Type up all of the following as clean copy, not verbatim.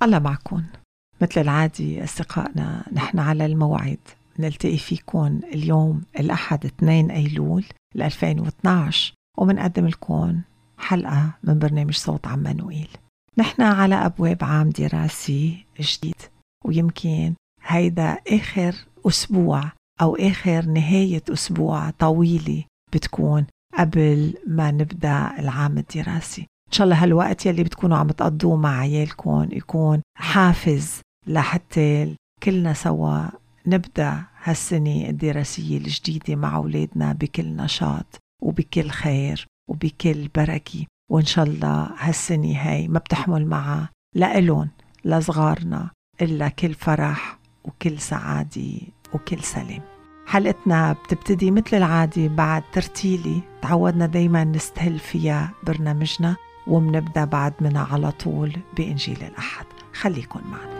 الله معكم. مثل العادي أصدقائنا، نحن على الموعد نلتقي فيكم اليوم الأحد 2 أيلول 2012 ومنقدم لكم حلقة من برنامج صوت عمانوئيل. نحن على أبواب عام دراسي جديد، ويمكن هيدا آخر أسبوع أو آخر نهاية أسبوع طويلة بتكون قبل ما نبدأ العام الدراسي. إن شاء الله هالوقت يلي بتكونوا عم تقضوه مع عيالكم يكون حافز لحتى كلنا سوا نبدأ هالسنة الدراسية الجديدة مع أولادنا بكل نشاط وبكل خير وبكل بركة. وإن شاء الله هالسنة هاي ما بتحمل معها لإلون لصغارنا إلا كل فرح وكل سعادة وكل سلام. حلقتنا بتبتدي مثل العادة بعد ترتيلي تعودنا دايما نستهل فيها برنامجنا، ومنبدأ بعد منها على طول بإنجيل الأحد. خليكن معنا.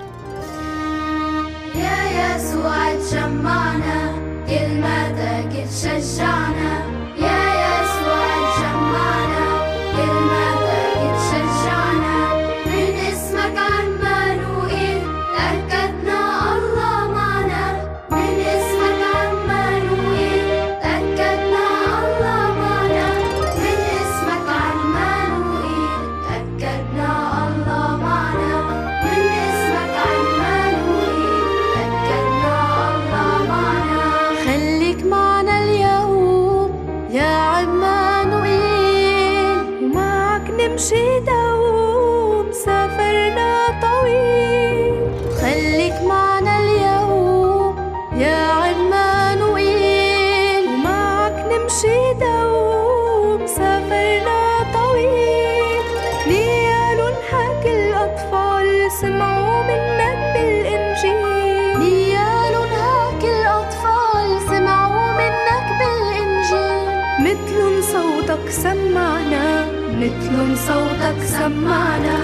يا يسوع تجمعنا، كلماتك تشجعنا. يا يسوع تجمعنا، كلماتك تشجعنا. من اسمك عمانوئيل تأكدنا الله معنا. من اسمك عمانوئيل تأكدنا الله معنا. من اسمك عمانوئيل تأكدنا الله معنا. من اسمك عمانوئيل تأكدنا الله معنا. خليك معنا اليوم يا عمانوئيل، ومعك نمشي دوم سفرنا طويل. خليك معنا اليوم يا عمانوئيل، ومعك نمشي دوم سفرنا طويل. نيال حكي الأطفال سمعوا منك بالإنجيل. نيال حكي الأطفال سمعوا منك بالإنجيل. مثلن صوتك سمعنا، مثلن صوتك سمعنا.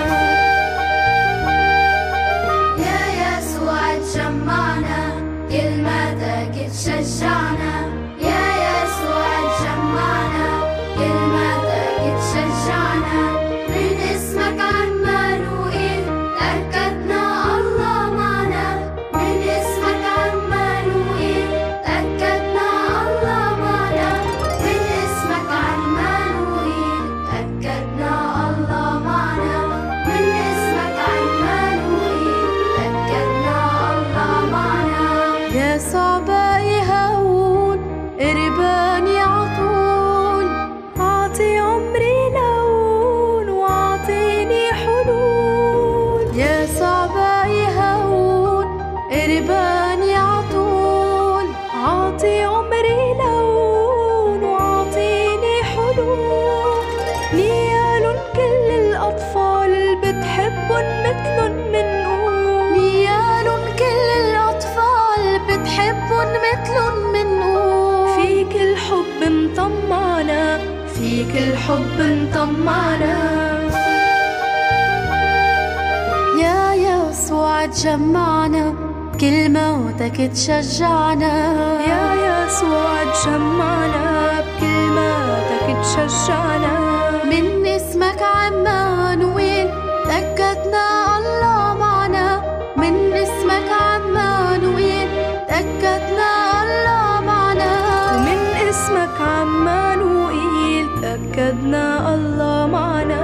يا يسوع تجمعنا، كلماتك تشجعنا. يا يسوع تجمعنا، كلماتك تشجعنا. من اسمك عمانوئيل تأكدنا الله معنا. من اسمك عمانوئيل تأكدنا الله معنا. من اسمك عمانوئيل تأكدنا الله معنا. من اسمك عمانوئيل تأكدنا الله معنا. يا صعبائي هون قرباني عطول، أعطي عمري لون وأعطيني حلول. يا صعبائي هون قرباني عطول، أعطي عمري لون وأعطيني حلول. نيال كل الأطفال اللي بتحبن مثلن منقول. نيال كل الأطفال بتحبن مثلن منقول. فيك الحب مطمعنا، فيك الحب مطمعنا. يا يسوع تجمعنا، بكلماتك تشجعنا. يا يسوع تجمعنا، بكلماتك تشجعنا. من اسمك عمانوئيل تأكدنا الله معنا. من اسمك عمانوئيل تأكدنا الله معنا. من اسمك عمانوئيل تأكدنا الله معنا.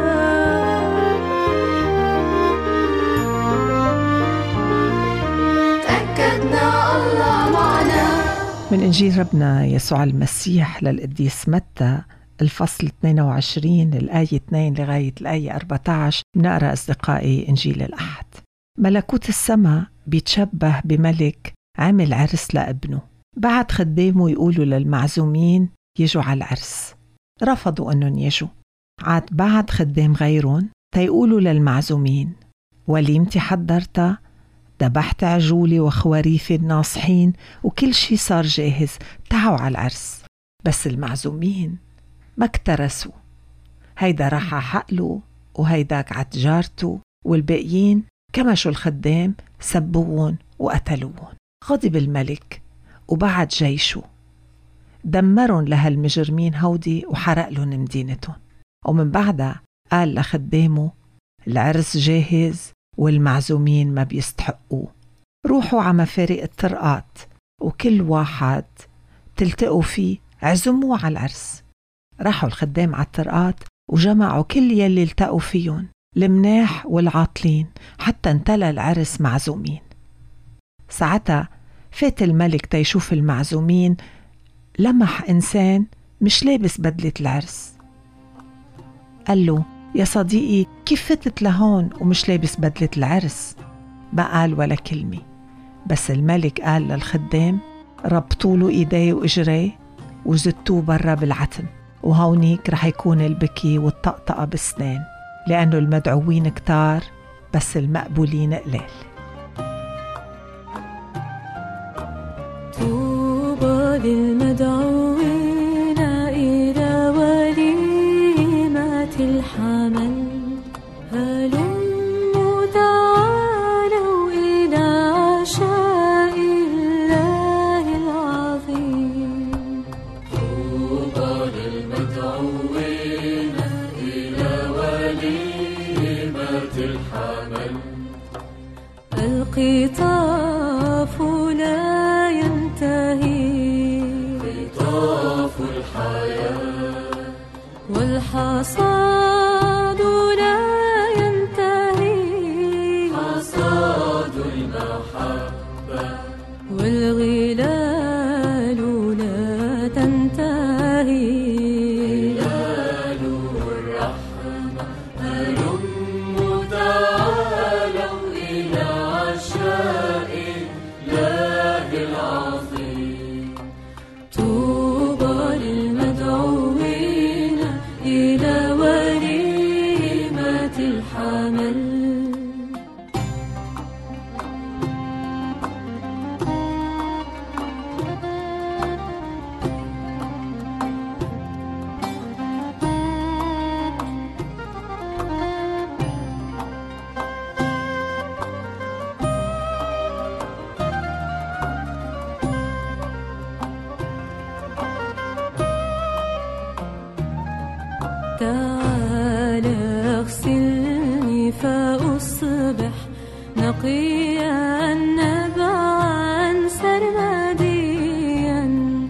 تأكدنا الله معنا. من إنجيل ربنا يسوع المسيح للقديس متى الفصل 22 الآية 2 لغاية الآية 14. بنقرأ أصدقائي إنجيل الأحد. ملكوت السماء بيتشبه بملك عمل عرس لابنه. بعد خدامه يقولوا للمعزومين يجوا على العرس، رفضوا أنهم يجوا. عاد بعد خدام غيرهم تيقولوا للمعزومين وليمتي حضرتها، ذبحت عجولي وخواريفي الناصحين وكل شي صار جاهز، تعوا على العرس. بس المعزومين ما اكترسوا، هيدا راح حقله وهيداك عتجارته، والباقيين كمشوا الخدام سبوون وقتلوون. غضب الملك وبعد جيشه دمرن لهالمجرمين هودي وحرق لهم مدينتهم. ومن بعدها قال لخدامه العرس جاهز والمعزومين ما بيستحقوه. روحوا على مفارق الطرقات وكل واحد تلتقوا فيه عزموه على العرس. راحوا الخدام على الطرقات وجمعوا كل يلي التقوا فيهم، المناح والعاطلين، حتى انتلى العرس معزومين. ساعتها فات الملك تيشوف المعزومين، لمح إنسان مش لابس بدلة العرس. قال له: يا صديقي، كيف فتت لهون ومش لابس بدلة العرس؟ ما قال ولا كلمة، بس الملك قال للخدام: ربطوا له إيديه وإجريه وزتوه برا بالعتم، وهونيك رح يكون البكي والطقطقة بالسنان، لأنه المدعوين كتار بس المقبولين قليل. طوبى للمدعوين إلى وليمة الحمل، هلموا تعالوا إلى عشاء الله العظيم. طوبى للمدعوين إلى وليمة الحمل، القطاف لا ينتهي، قطاف الحياة، والحصاد لا ينتهي، حصاد المحبة، والغلال لا تنتهي، هلال الرحمة، هلموا تعالوا إلى عشاء الله العظيم. طوبى للمدعوين إلى وليمة الحمل. تعال اغسلني فأصبح نقيا نبعا سرمديا،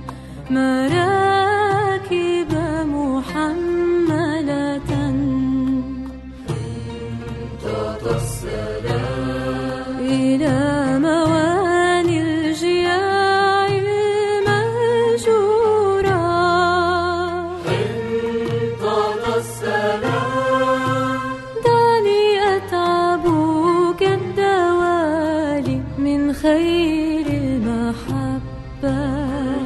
مراكب محملة انتظر السلام إلى مواني الجياع المهجورة، انتظر السلام، دعني أتعب كالدوالي من خير المحبة.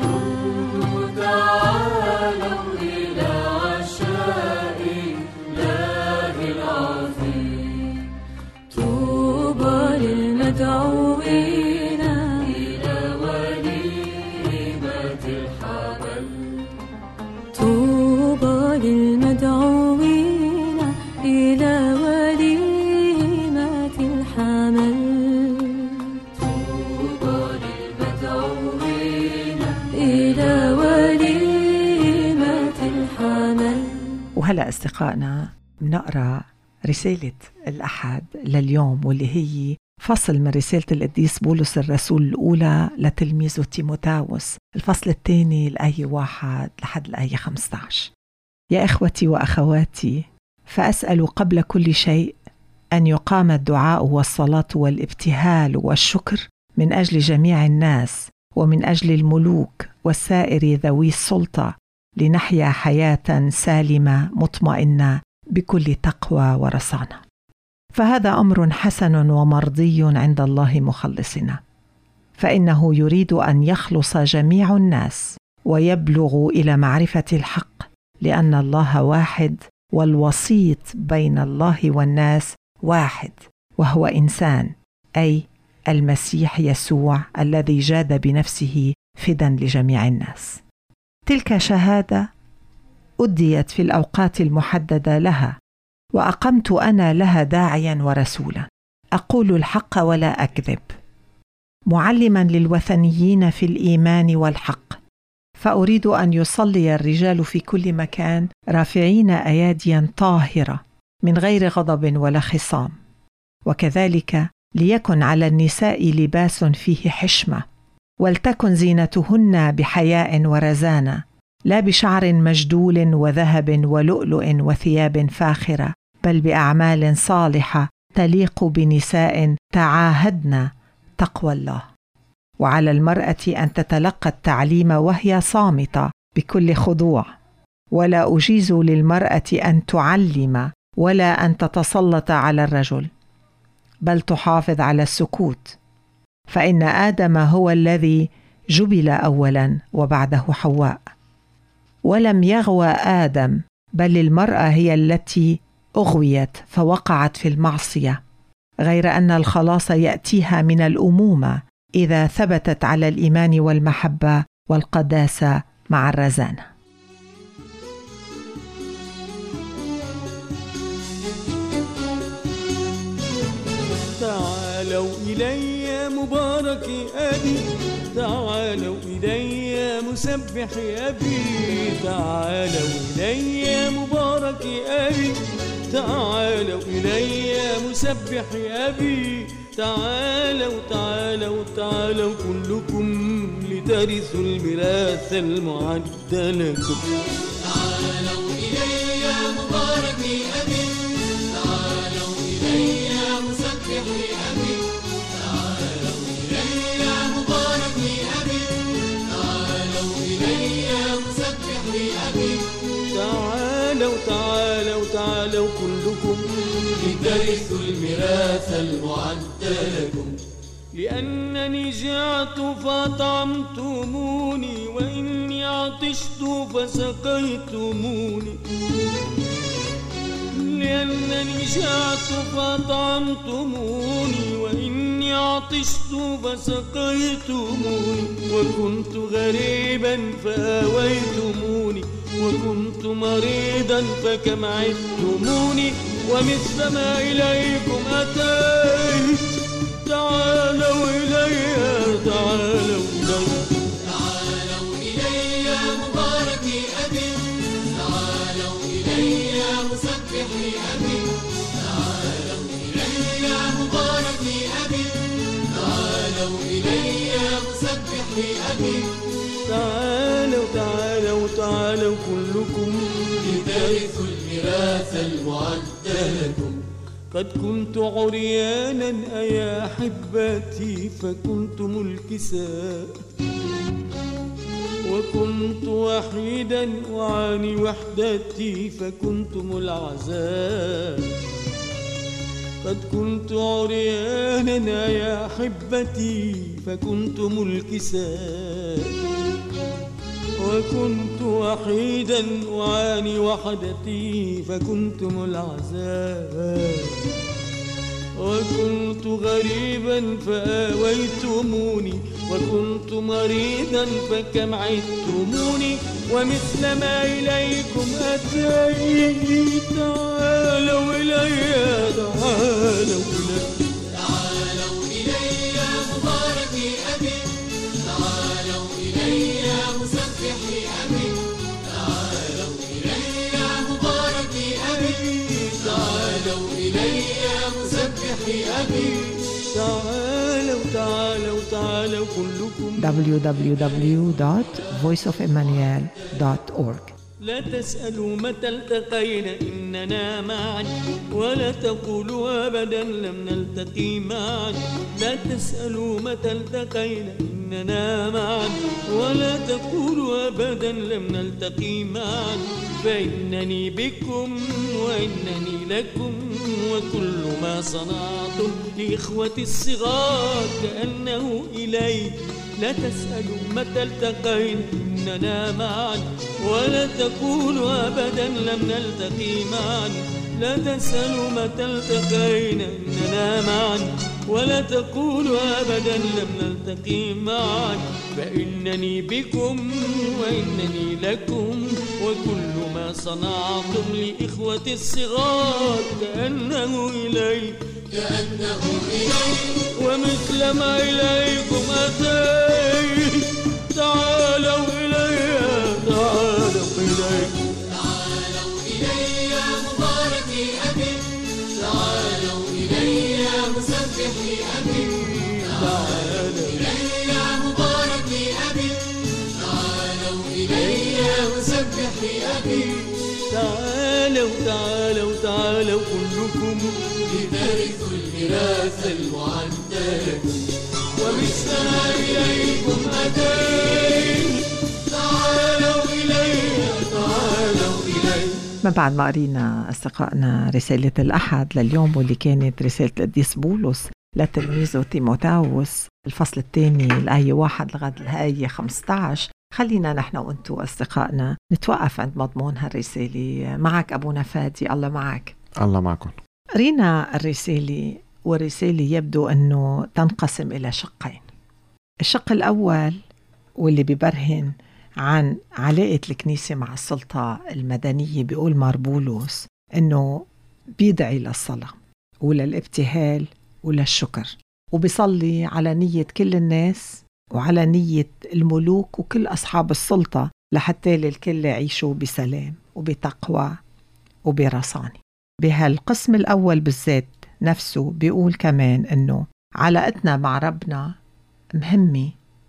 تعالوا إلى عشاء الله العظيم. طوبى للمدعوين إلى وليمة الحمل، طوبى للمدعوين إلى وليمة الحمل، طوبى للمدعوين إلى وليمة الحمل. وهلأ أصدقائنا بنقرأ رسالة الأحد لليوم، واللي هي فصل من رسالة القديس بولس الرسول الأولى لتلميذه تيموثاوس، الفصل الثاني الآية 1 لحد الآية 15. يا إخوتي وأخواتي، فأسأل قبل كل شيء أن يقام الدعاء والصلاة والابتهال والشكر من أجل جميع الناس ومن أجل الملوك وسائر ذوي السلطة، لنحيا حياة سالمة مطمئنة بكل تقوى ورصانة. فهذا أمر حسن ومرضي عند الله مخلصنا، فإنه يريد أن يخلص جميع الناس ويبلغوا إلى معرفة الحق، لأن الله واحد، والوسيط بين الله والناس واحد، وهو إنسان، أي المسيح يسوع الذي جاد بنفسه فدا لجميع الناس. تلك شهادة أديت في الأوقات المحددة لها، وأقمت أنا لها داعيا ورسولا، أقول الحق ولا أكذب، معلما للوثنيين في الإيمان والحق. فأريد أن يصلي الرجال في كل مكان رافعين أياديا طاهرة من غير غضب ولا خصام. وكذلك ليكن على النساء لباس فيه حشمة، ولتكن زينتهن بحياء ورزانة، لا بشعر مجدول وذهب ولؤلؤ وثياب فاخرة، بل بأعمال صالحة تليق بنساء تعاهدن تقوى الله. وعلى المرأة أن تتلقى التعليم وهي صامتة بكل خضوع، ولا أجيز للمرأة أن تعلم ولا أن تتسلط على الرجل، بل تحافظ على السكوت، فإن آدم هو الذي جبل أولا وبعده حواء، ولم يغوى آدم، بل المرأة هي التي أغويت فوقعت في المعصية، غير أن الخلاص يأتيها من الأمومة إذا ثبتت على الإيمان والمحبة والقداسة مع الرزانة. تعالوا إلي مبارك أبي، تعالوا إلي مسبح أبي، تعالوا إلي مبارك أبي، تعالوا إلي مسبح أبي، تعالوا تعالوا تعالوا كلكم لترثوا الميراث المعد لكم. تعالوا إلي مبارك أبي، تعالوا إلي مسبح أبي، تعالوا إلي مبارك أبي، تعالوا إلي مسبح أبي، تعالوا تعالوا تعالوا كلكم لترثوا الميراث المعد لكم. لأنني جعت فأطعمتموني، وإني عطشت فسقيتموني، لأنني جعت فأطعمتموني، وإني عطشت فسقيتموني، وكنت غريبا فآويتموني، وكنت مريضا فكم عدتموني، ومثل ما إليكم أتيت. تعالوا إلي تعالوا إلي، تعالوا إلي مبارك أبي، تعالوا إلي مسبح أبي، تعالوا إلي مبارك أبي، تعالوا إلي مسبح أبي، تعالوا تعالوا تعالوا كلكم لترثوا الميراث المعد لكم. قد كنت عريانا أيا أحبتي فكنتم الكساء، وكنت وحيدا وعاني وحدتي فكنتم العزاء. قد كنت عريانا يا أحبتي فكنتم الكساء، وكنت وحيدا وعاني وحدتي فكنتم العزاء. وكنت غريبا فآويتموني، وكنت مريضا فكم عدتموني، ومثل ما إليكم أتيت. تعالوا إلي تعالوا إلي، تعالوا إلي مبارك أبي، تعالوا إلي مسبح أبي، تعالوا إلي مبارك أبي، تعالوا إلي مسبح أبي، تعالوا تعالوا تعالوا كلكم www.voiceofemmanuel.org. لا تسألوا متى التقينا إننا معا، ولا تقولوا أبدا لم نلتقي معا. لا تسألوا متى التقينا إننا معا، ولا تقولوا أبدا لم نلتقي معا. فإنني بكم وإنني لكم، وكل ما صنعتم لإخوتي الصغار كأنه إلي. لا تسألوا متى التقينا إننا معا، ولا تقولوا أبدا لم نلتقي معا. لا تسألوا متى التقينا إننا معا، ولا تقولوا أبدا لم نلتقي معا. فإنني بكم وإنني لكم، وكل ما صنعتم لإخوتي الصغار كأنه إلي، كأنه إلي، ومثل ما إليكم أتيت. تعالوا إلي تعالوا إلي، تعالوا إلي مبارك أبي، تعالوا إلي أمين. تعالوا تعالوا تعالوا كلكم لترثوا الميراث المعدل ومثلنا إليكم أتينا. تعالوا إلي تعالوا إلي. ما بعد ما قرينا أصدقائنا رسالة الأحد لليوم واللي كانت رسالة القديس بولس لتلميذه تيموثاوس الفصل الثاني الآية 1 لغاية الآية 15، خلينا نحن وأنتوا أصدقائنا نتوقف عند مضمون هالرسالة. معك أبونا فادي، الله معك. الله معكم. قرينا الرسالة، والرسالة يبدو أنه تنقسم إلى شقين. الشق الأول واللي بيبرهن عن علاقة الكنيسة مع السلطة المدنية، بيقول مار بولس أنه بيدعي للصلاة وللابتهال وللشكر، وبيصلي على نية كل الناس وعلى نية الملوك وكل أصحاب السلطة لحتى الكل يعيشوا بسلام وبتقوى وبرصانة. بهالقسم الأول بالذات نفسه بيقول كمان أنه علاقتنا مع ربنا مهمة،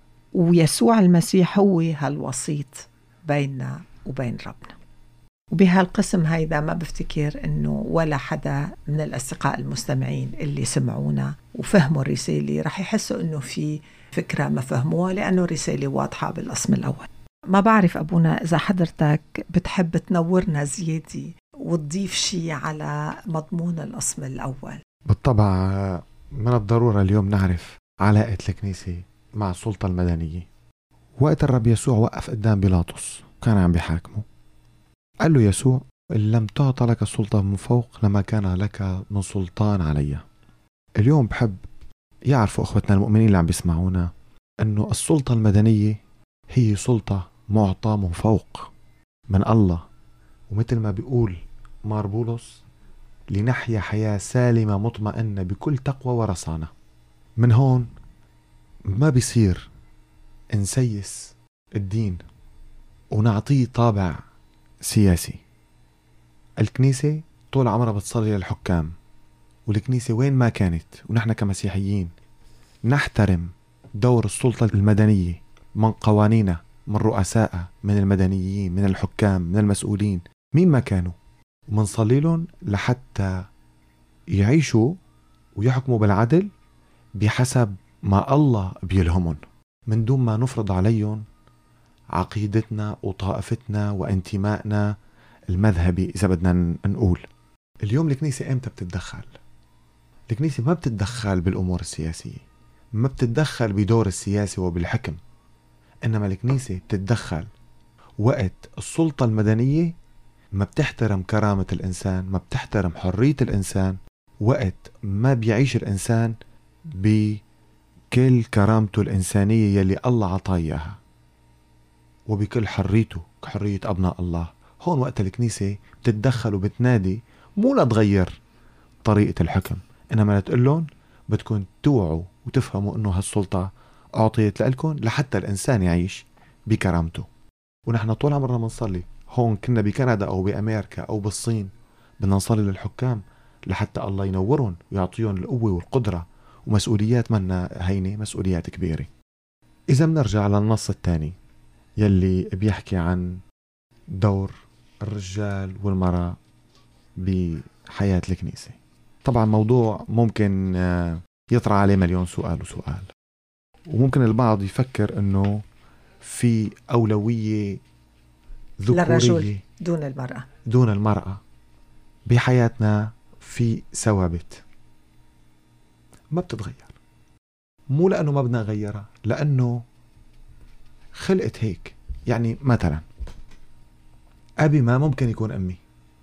ويسوع المسيح هو هالوسيط بيننا وبين ربنا. وبهالقسم هيدا ما بفتكر أنه ولا حدا من الأصدقاء المستمعين اللي سمعونا وفهموا الرسالة رح يحسوا أنه في فكرة ما فهموها، لأنه الرسالة واضحة بالقسم الأول. ما بعرف أبونا إذا حضرتك بتحب تنورنا زيادة وتضيف شيء على مضمون القسم الأول. بالطبع من الضرورة اليوم نعرف علاقة الكنيسة مع السلطة المدنية. وقت الرب يسوع وقف قدام بيلاطس وكان عم بيحاكمه، قال له يسوع: إن لم تعطى لك السلطة من فوق لما كان لك من سلطان علي. اليوم بحب يعرفوا أخوتنا المؤمنين اللي عم بيسمعونا أنه السلطة المدنية هي سلطة معطى من فوق من الله، ومثل ما بيقول مار بولس: لنحيا حياة سالمة مطمئنة بكل تقوى ورصانة. من هون ما بيصير نسيس الدين ونعطيه طابع سياسي. الكنيسة طول عمرها بتصلي للحكام، والكنيسة وين ما كانت ونحن كمسيحيين نحترم دور السلطة المدنية من قوانينها، من رؤسائها، من المدنيين، من الحكام، من المسؤولين، مين ما كانوا، ومنصلي لهم لحتى يعيشوا ويحكموا بالعدل بحسب ما الله بيلهمهم، من دون ما نفرض عليهم عقيدتنا وطائفتنا وانتمائنا المذهبي. إذا بدنا نقول اليوم الكنيسة امتى بتتدخل؟ الكنيسة ما بتتدخل بالأمور السياسية، ما بتتدخل بدور السياسي وبالحكم، إنما الكنيسة بتتدخل وقت السلطة المدنية ما بتحترم كرامة الإنسان، ما بتحترم حرية الإنسان، وقت ما بيعيش الإنسان بكل كرامته الإنسانية يلي الله عطاه إياها وبكل حريته كحرية أبناء الله. هون وقت الكنيسة بتتدخل وبتنادي، مو لتغير طريقة الحكم، إنما لتقلن بدكم توعوا وتفهموا إنه هالسلطة أعطيت لكم لحتى الإنسان يعيش بكرامته. ونحن طول عمرنا منصلي، هون كنا بكندا أو بأمريكا أو بالصين، بدنا نصلي للحكام لحتى الله ينورهم ويعطيهم القوة والقدرة، ومسؤوليات منا هينة، مسؤوليات كبيرة. إذا بنرجع للنص الثاني يلي بيحكي عن دور الرجال والمرأة بحياة الكنيسة، طبعا موضوع ممكن يطرح عليه مليون سؤال وسؤال، وممكن البعض يفكر انه في أولوية ذكورية للرجل دون المرأة بحياتنا. في ثوابت ما بتتغير، مو لأنه ما بدنا نغيرها، لأنه خلقت هيك. يعني مثلا أبي ما ممكن يكون أمي،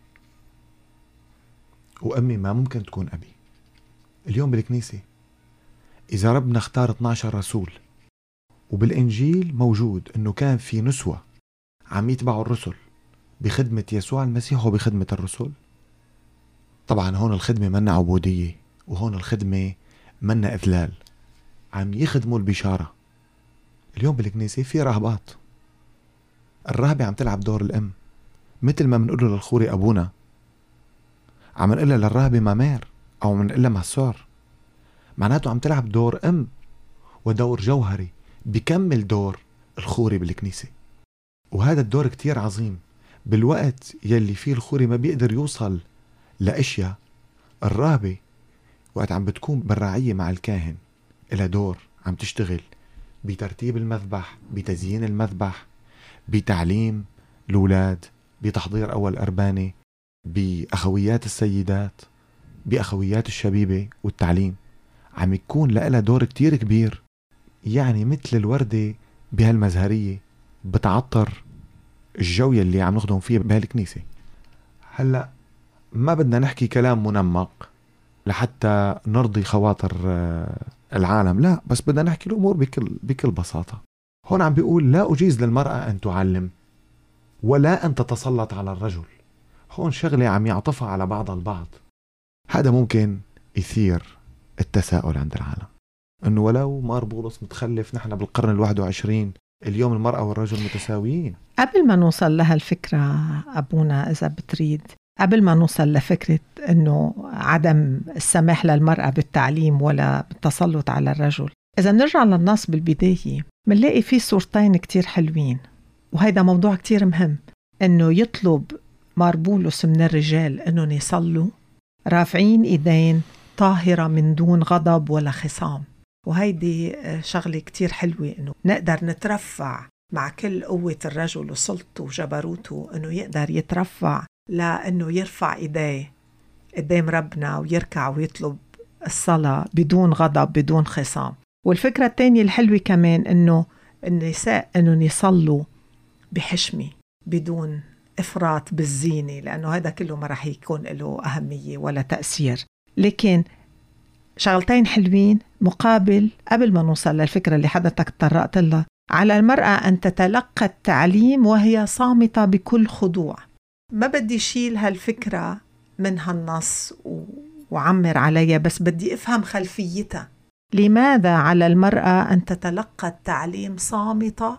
وأمي ما ممكن تكون أبي. اليوم بالكنيسة إذا ربنا اختار 12 رسول، وبالإنجيل موجود أنه كان في نسوة عم يتبعوا الرسل بخدمة يسوع المسيح وبخدمة الرسل، طبعا هون الخدمة منا عبودية، وهون الخدمة منا إذلال، عم يخدموا البشارة. اليوم بالكنيسة في راهبات، الراهبة عم تلعب دور الأم، مثل ما منقول للخوري أبونا، عم نقول للراهبة مامير أو منقول مسور، معناته عم تلعب دور أم ودور جوهري بكمل دور الخوري بالكنيسة. وهذا الدور كتير عظيم، بالوقت يلي فيه الخوري ما بيقدر يوصل لأشياء، الراهبة وقت عم بتكون بالرعية مع الكاهن إلها دور، عم تشتغل بترتيب المذبح، بتزيين المذبح، بتعليم الأولاد، بتحضير أول أربانة، بأخويات السيدات، بأخويات الشبيبة والتعليم. عم يكون لها دور كتير كبير، يعني مثل الوردة بهالمزهرية بتعطر الجو يلي عم نخدم فيه بهالكنيسة. هلأ ما بدنا نحكي كلام منمق لحتى نرضي خواطر العالم، لا، بس بدنا نحكي الأمور بكل بساطة. هون عم بيقول لا أجيز للمرأة أن تعلم ولا أن تتسلط على الرجل. هون شغلة عم يعطفها على بعض البعض. هذا ممكن يثير التساؤل عند العالم، أنه ولو مار بولس متخلف، نحن بالقرن 21 اليوم المرأة والرجل متساويين. قبل ما نوصل لها الفكرة أبونا إذا بتريد، قبل ما نوصل لفكرة أنه عدم السماح للمرأة بالتعليم ولا بالتسلط على الرجل، إذا نرجع للنص بالبداية منلاقي فيه صورتين كتير حلوين، وهيدا موضوع كتير مهم، أنه يطلب مار بولس من الرجال أنهم يصلوا رافعين إيدين طاهرة من دون غضب ولا خصام. وهيدي شغلة كتير حلوة، أنه نقدر نترفع مع كل قوة الرجل وسلطته وجبروته، أنه يقدر يترفع لأنه يرفع إيديه قدام ربنا ويركع ويطلب الصلاة بدون غضب بدون خصام. والفكرة الثانية الحلوة كمان أنه النساء أنهم يصلوا بحشمة بدون إفراط بالزينة، لأنه هذا كله ما رح يكون له أهمية ولا تأثير. لكن شغلتين حلوين مقابل قبل ما نوصل للفكرة اللي حضرتك تطرقت لها، على المرأة أن تتلقى التعليم وهي صامتة بكل خضوع. ما بدي شيل هالفكرة من هالنص وعمر عليها، بس بدي أفهم خلفيتها. لماذا على المرأة أن تتلقى التعليم صامتة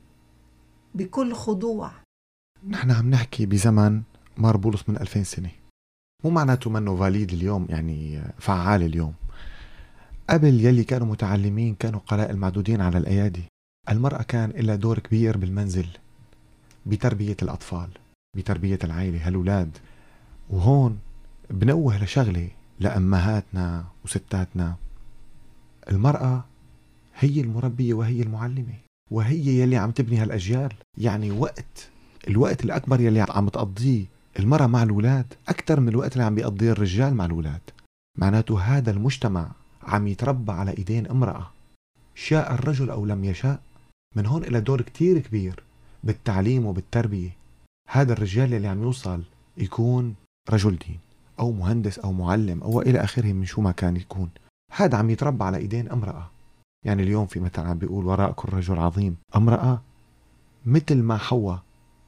بكل خضوع؟ نحن عم نحكي بزمن مار بولس من 2000 سنة، مو معناته منه فاليد اليوم، يعني فعال اليوم. قبل يلي كانوا متعلمين كانوا قلائل معدودين على الأيادي. المرأة كان لها دور كبير بالمنزل، بتربية الأطفال، بتربية العائلة هالولاد. وهون بنوه لشغلة لأمهاتنا وستاتنا، المرأة هي المربية وهي المعلمة وهي يلي عم تبني هالأجيال. يعني الوقت الأكبر يلي عم تقضيه المرأة مع الولاد أكتر من الوقت اللي عم بيقضيه الرجال مع الولاد. معناته هذا المجتمع عم يتربى على إيدين امرأة، شاء الرجل أو لم يشاء. من هون إلى دور كتير كبير بالتعليم وبالتربية. هذا الرجال اللي عم يوصل يكون رجل دين أو مهندس أو معلم أو إلى آخره من شو ما كان يكون، هذا عم يتربى على إيدين امرأة. يعني اليوم في مثل عم بيقول وراء كل رجل عظيم امرأة. مثل ما حواء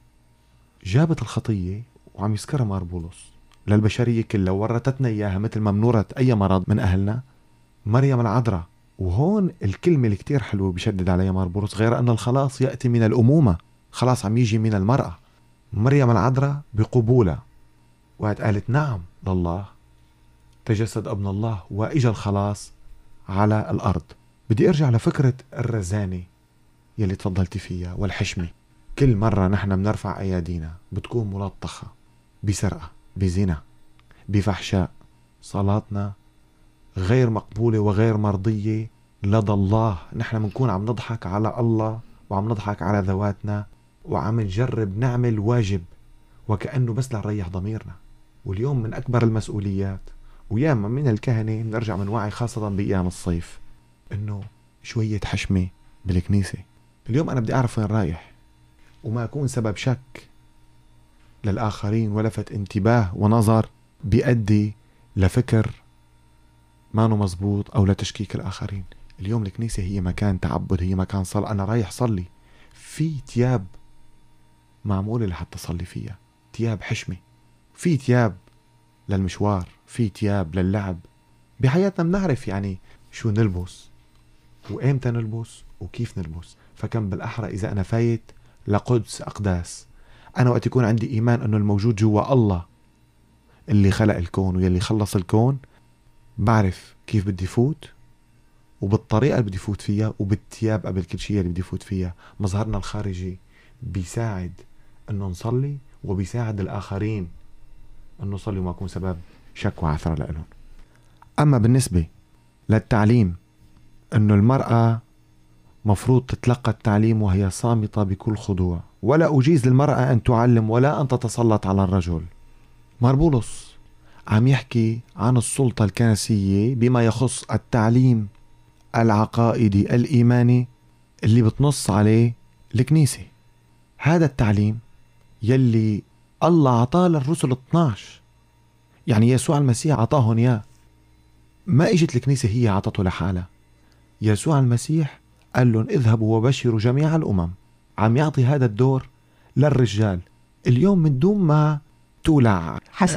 جابت الخطية وعم يذكرها مار بولس للبشرية كلها ورثتنا إياها مثل ما منورت أي مرض من أهلنا، مريم العذراء. وهون الكلمة اللي كتير حلوة بيشدد عليها مار بولس، غير أن الخلاص يأتي من الأمومة، خلاص عم يجي من المرأة. مريم العذراء بقبولها وقت قالت نعم لله، تجسد ابن الله وإجا الخلاص على الأرض. بدي أرجع لفكرة الرزانة يلي تفضلتي فيها والحشمة. كل مرة نحن بنرفع أيادينا بتكون ملطخة بسرقة، بزنا، بفحشاء. صلاتنا غير مقبولة وغير مرضية لدى الله. نحن بنكون عم نضحك على الله وعم نضحك على ذواتنا وعم نجرب نعمل واجب وكأنه بس لنريح ضميرنا. واليوم من أكبر المسؤوليات، وياما من الكهنة بنرجع من وعي خاصة بأيام الصيف، إنه شوية حشمة بالكنيسة. اليوم أنا بدي أعرف وين رايح، وما أكون سبب شك للآخرين ولفت انتباه ونظر بيؤدي لفكر ما نو مزبوط أو لتشكيك الآخرين. اليوم الكنيسة هي مكان تعبد، هي مكان صلاة. أنا رايح صلي، في تياب معمولة لحتى صلي فيها، تياب حشمة. في تياب للمشوار، في تياب للعب. بحياتنا بنعرف يعني شو نلبس وإمتى نلبس وكيف نلبس. فكم بالأحرى إذا أنا فايت لقدس أقداس، أنا وقت يكون عندي إيمان أنه الموجود جوا الله اللي خلق الكون ويلي خلص الكون، بعرف كيف بدي فوت وبالطريقة اللي بدي فوت فيها وبالتياب قبل كل شيء اللي بدي فوت فيها. مظهرنا الخارجي بيساعد أنه نصلي وبيساعد الآخرين أنه صلي وما يكون سبب شك وعثرة لهم. أما بالنسبة للتعليم، أنه المرأة مفروض تتلقى التعليم وهي صامتة بكل خضوع، ولا أجيز للمرأة أن تعلم ولا أن تتسلط على الرجل. مار بولس عم يحكي عن السلطة الكنسية بما يخص التعليم العقائدي الإيماني اللي بتنص عليه الكنيسة. هذا التعليم يلي الله عطاه للرسل 12، يعني يسوع المسيح عطاهن إياه، ما اجت الكنيسة هي عطته لحالها. يسوع المسيح قال لهم اذهبوا وبشروا جميع الأمم. عم يعطي هذا الدور للرجال اليوم من دون ما تولع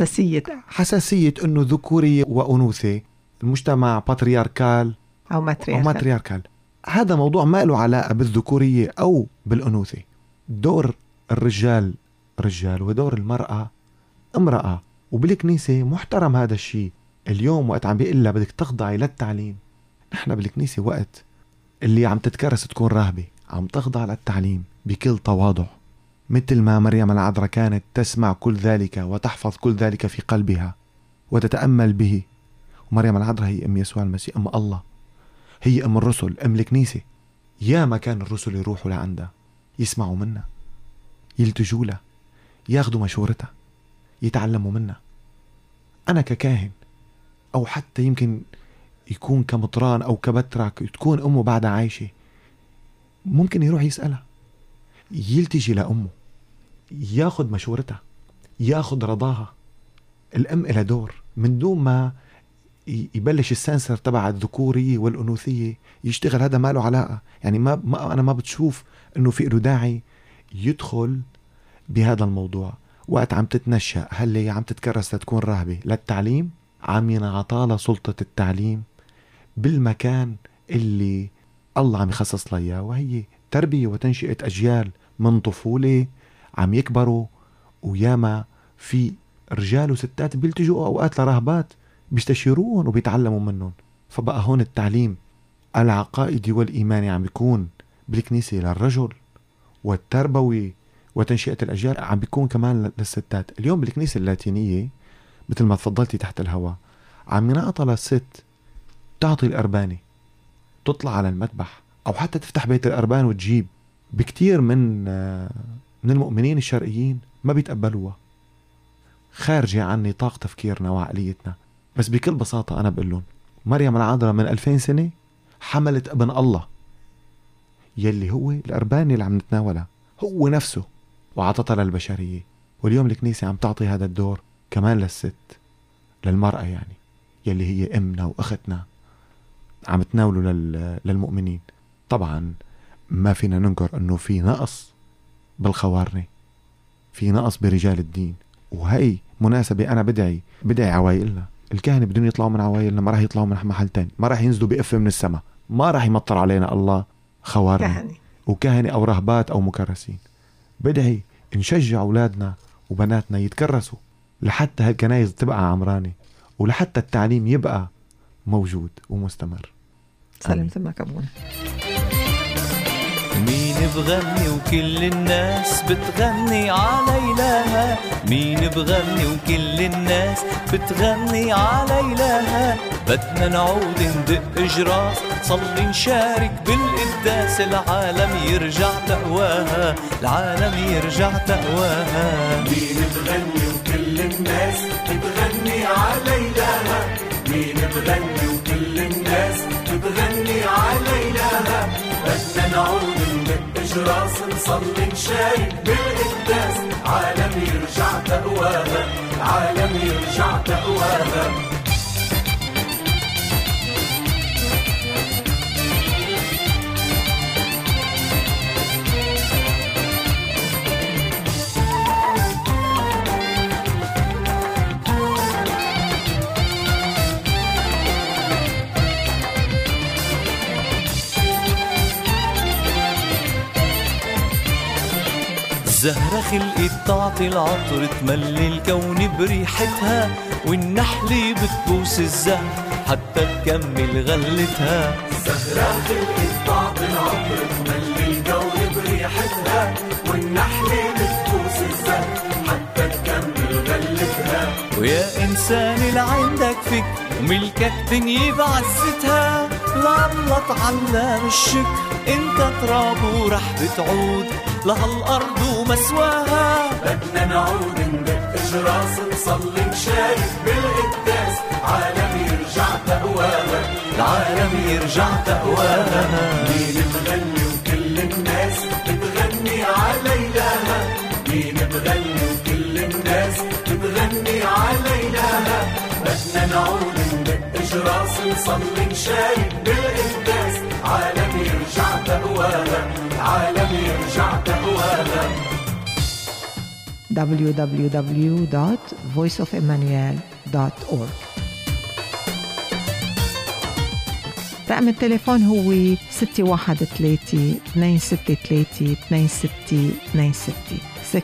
حساسية انه ذكورية وأنوثة، المجتمع باترياركال أو ماترياركال. هذا موضوع ما له علاقة بالذكورية أو بالأنوثة. دور الرجال رجال ودور المرأة امرأة، وبالكنيسة محترم هذا الشيء. اليوم وقت عم بيقول لها بدك تخضعي للتعليم، نحن بالكنيسة وقت اللي عم تتكرس تكون راهبة عم تخضع للتعليم بكل تواضع، مثل ما مريم العذراء كانت تسمع كل ذلك وتحفظ كل ذلك في قلبها وتتأمل به. ومريم العذراء هي أم يسوع المسيح، أم الله، هي أم الرسل، أم الكنيسة. يا ما كان الرسل يروحوا لعندها يسمعوا منها، يلتجوا لها، ياخدوا مشورتها، يتعلموا منها. أنا ككاهن أو حتى يمكن يكون كمطران أو كبترك تكون أمه بعدها عايشة، ممكن يروح يسألها، يلتجي لأمه، ياخد مشورتها، ياخد رضاها. الأم إلها دور من دون ما يبلش السنسر تبع الذكورية والأنوثية يشتغل. هذا ما له علاقة، يعني أنا ما بتشوف إنه في له داعي يدخل بهذا الموضوع. وقت عم تتنشأ، هل هي عم تتكرس لتكون راهبة للتعليم، عم ينعطالها سلطة التعليم بالمكان اللي الله عم يخصص لها إياه، وهي تربية وتنشئة أجيال من طفولة عم يكبروا. وياما في رجال وستات بيلتجوا أوقات لراهبات بيستشيرون وبيتعلموا منهم. فبقى هون التعليم العقائدي والإيماني عم بيكون بالكنيسة للرجل، والتربوي وتنشئة الأجيال عم بيكون كمان للستات. اليوم بالكنيسة اللاتينية مثل ما تفضلتي تحت الهواء عم ينعطى للست تعطي الأربانة، تطلع على المذبح أو حتى تفتح بيت الأربان وتجيب. بكتير من المؤمنين الشرقيين ما بيتقبلوها، خارجة عن نطاق تفكيرنا وعقليتنا. بس بكل بساطة أنا بقول لهم مريم العذراء من 2000 سنة حملت ابن الله يلي هو الأربانة اللي عم نتناولها هو نفسه، وعطتها للبشرية. واليوم الكنيسة عم تعطي هذا الدور كمان للست، للمرأة، يعني يلي هي أمنا وأختنا، عم تناوله للمؤمنين. طبعا ما فينا ننكر أنه في نقص بالخوارنة، في نقص برجال الدين، وهي مناسبة. أنا بدعي عوايلنا، الكهنة بدون يطلعوا من عوايلنا ما راح يطلعوا من محل تاني، ما راح ينزلوا بقفة من السماء، ما راح يمطر علينا الله خوارنة وكهنة أو رهبات أو مكرسين. بدعي نشجع أولادنا وبناتنا يتكرسوا لحتى هالكنايز تبقى عمرانة، ولحتى التعليم يبقى موجود ومستمر. سلمت معك أبونا. مين بغني وكل الناس بتغني على إلها، مين بغني وكل الناس بتغني على إلها. بدنا نعود ندق جراس، صلي نشارك بالقداس، العالم يرجع تقواها، العالم يرجع تقواها. مين بغني وكل الناس بتغني على إلها، مين بغني وكل الناس بتغني على إلها. بدنا نعود ندق جراس، نصلي نشارك بالقداس، عالم يرجع تقواها، عالم يرجع تقواها. زهرة خلقت تعطي العطر، تملي الكون بريحتها، والنحلة بتبوس الزهر حتى تكمل غلتها. زهرة خلقت تعطي العطر، تملي الكون بريحتها، والنحلة بتبوس الزهر ويا إنسان اللي عندك فكر وملكك دنيا بعزتها، لله تعلم الشكر انت تراب ورح بتعود لهالأرض ومسواها. بدنا نعود ندق جراس نصلي نشارك بالقداس، عالم يرجع تقواها، العالم يرجع تقواها. مين بغني وكل الناس بتغني عليلاها، مين بغني وكل الناس بتغني عليلاها. بدنا نعود ندق جراس نصلي نشارك بالقداس، عالم يرجع تقواها، عالم يرجع تقواها. www.voiceofemmanuel.org. رقم التليفون هو 613-263-2626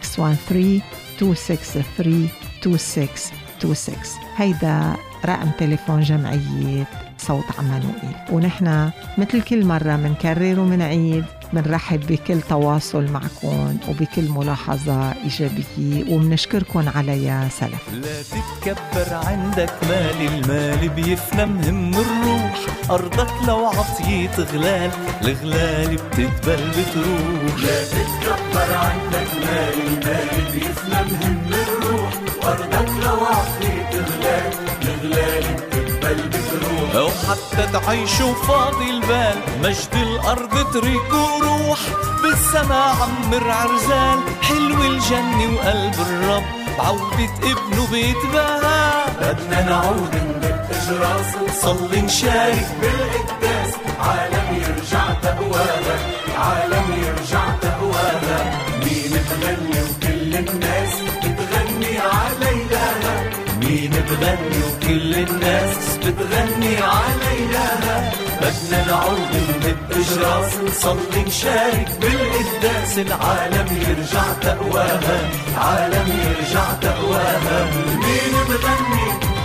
613-263-2626. هيدا رقم تليفون جمعية صوت عمانوئيل. ونحن مثل كل مرة منكرر ومنعيد منرحب بكل تواصل معكم وبكل ملاحظة إيجابية ومنشكركم عليها سلف. لا تتكبر عندك مال، المال بيفنى مهم الروح. أرضك لو عطيت غلال، الغلال بتدبل بتروح. لا تتكبر عندك مال، المال بيفنى مهم الروح. أرضك لو عطيت غلال، الغلال بتدبل بتروح. أو حتى تعيشوا فاضي البال، مجد الأرض تريك وروح. بالسماء عمر عرزال، حلو الجنة وقلب الرب بعودة ابنه بيتباهى. بدنا نعود ندق جراس نصلي نشارك بالقداس، عالم يرجع تقواها، عالم يرجع تقواها. مين بغني وكل الناس بتغني عليلاها، مين بغني وكل الناس بتغني عليلاها. بدنا نعود ندق جراس نصلي نشارك بالقداس، العالم يرجع تقواها، عالم يرجع تقواها. مين بغني.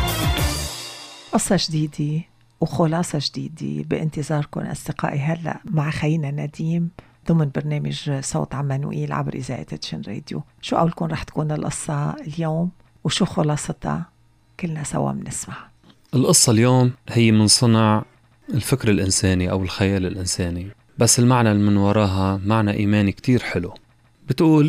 قصة جديدة وخلاصة جديدة بانتظاركم أصدقائي هلأ مع خينا نديم ضمن برنامج صوت عمانوئيل عبر إذاعة تشن راديو. شو قولكم رح تكون القصة اليوم وشو خلاصتها؟ كلنا سوا بنسمع. القصة اليوم هي من صنع الفكر الإنساني أو الخيال الإنساني، بس المعنى اللي من وراها معنى إيماني كتير حلو. بتقول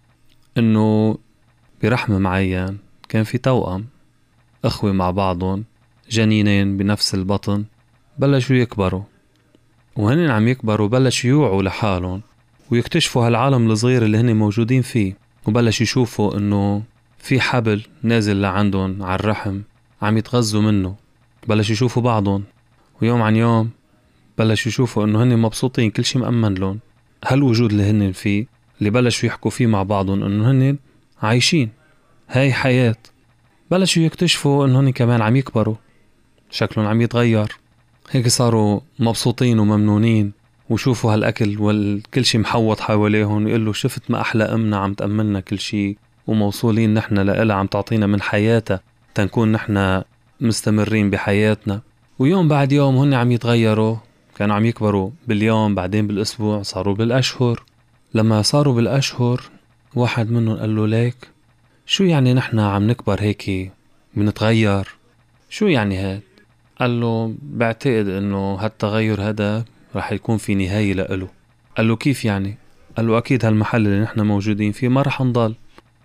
إنه برحم معين كان في توأم أخوة مع بعضهم، جنينين بنفس البطن، بلشوا يكبروا، وهن عم يكبروا بلشوا يوعوا لحالهم ويكتشفوا هالعالم الصغير اللي هن موجودين فيه، وبلشوا يشوفوا إنه في حبل نازل لعندهم على الرحم عم يتغذوا منه. بلشوا يشوفوا بعضهم، ويوم عن يوم بلشوا يشوفوا إنه هن مبسوطين، كل شيء مأمن لهم. هالوجود اللي هن فيه اللي بلشوا يحكوا فيه مع بعضهم إنه هن عايشين هاي حياة. بلشوا يكتشفوا إنه هن كمان عم يكبروا، شكلهم عم يتغير، هيك صاروا مبسوطين وممنونين، وشوفوا هالأكل والكل شيء محوط حواليهم، ويقولوا شفت ما أحلى أمنا عم تأملنا كل شيء، وموصولين نحن لإلها عم تعطينا من حياتها تنكون نحن مستمرين بحياتنا. ويوم بعد يوم هن عم يتغيروا، كانوا عم يكبروا باليوم، بعدين بالأسبوع، صاروا بالأشهر. لما صاروا بالأشهر واحد منهم قال له ليك شو يعني نحن عم نكبر هيك بنتغير؟ شو يعني هاد؟ قال له بعتقد انه هالتغير هذا رح يكون في نهاية لإله. قال له كيف يعني؟ قال له اكيد هالمحل اللي نحن موجودين فيه ما رح نضل،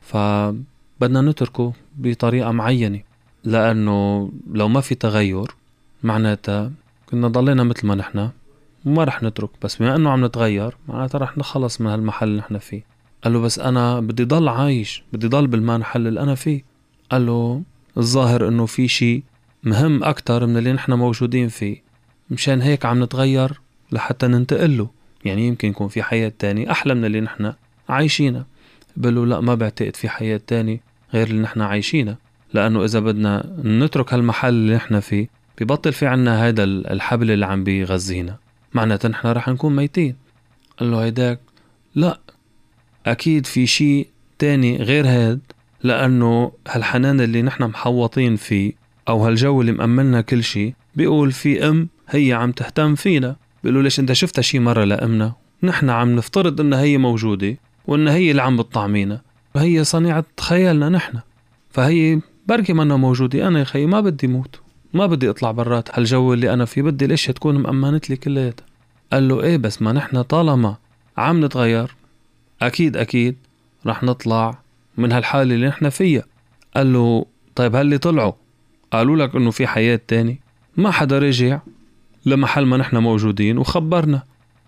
فبدنا نتركه بطريقة معينة، لأنه لو ما في تغير معناتها كنا ضلينا مثل ما نحن وما رح نترك، بس بما أنه عم نتغير معناتها رح نخلص من هالمحل اللي نحن فيه. قال له بس أنا بدي ضل عايش، بدي ضل بالمحل اللي أنا فيه. قال له الظاهر أنه في شيء مهم أكتر من اللي نحن موجودين فيه، مشان هيك عم نتغير لحتى ننتقل له، يعني يمكن يكون في حياة تاني أحلى من اللي نحن عايشينها. بقول له لا، ما بعتقد في حياة تاني غير اللي نحن عايشينها، لأنه إذا بدنا نترك هالمحل اللي نحن فيه بيبطل في عنا هيدا الحبل اللي عم بيغذينا، معناته نحن رح نكون ميتين. قال له هيداك لا، أكيد في شيء تاني غير هاد، لأنه هالحنان اللي نحن محوطين فيه أو هالجو اللي مأملنا كل شيء، بيقول في هي عم تهتم فينا. بيقولوا ليش أنت شفتها شي مرة لأمنا؟ نحن عم نفترض إنها هي موجودة وإنها هي اللي عم بتطعمينا، وهي صنيعة خيالنا نحن، فهي بركي منا موجودة. أنا يا خي ما بدي موت، ما بدي أطلع برات هالجو اللي أنا فيه، بدي الأشياء تكون مأمنت لي كلياتها. قال له إيه بس ما نحن طالما عم نتغير أكيد رح نطلع من هالحالة اللي نحن فيها. قال له طيب هاللي طلعوا قالوا لك إنه في حياة تاني؟ ما حدا رجع لمحل ما نحن موجودين وخبرنا.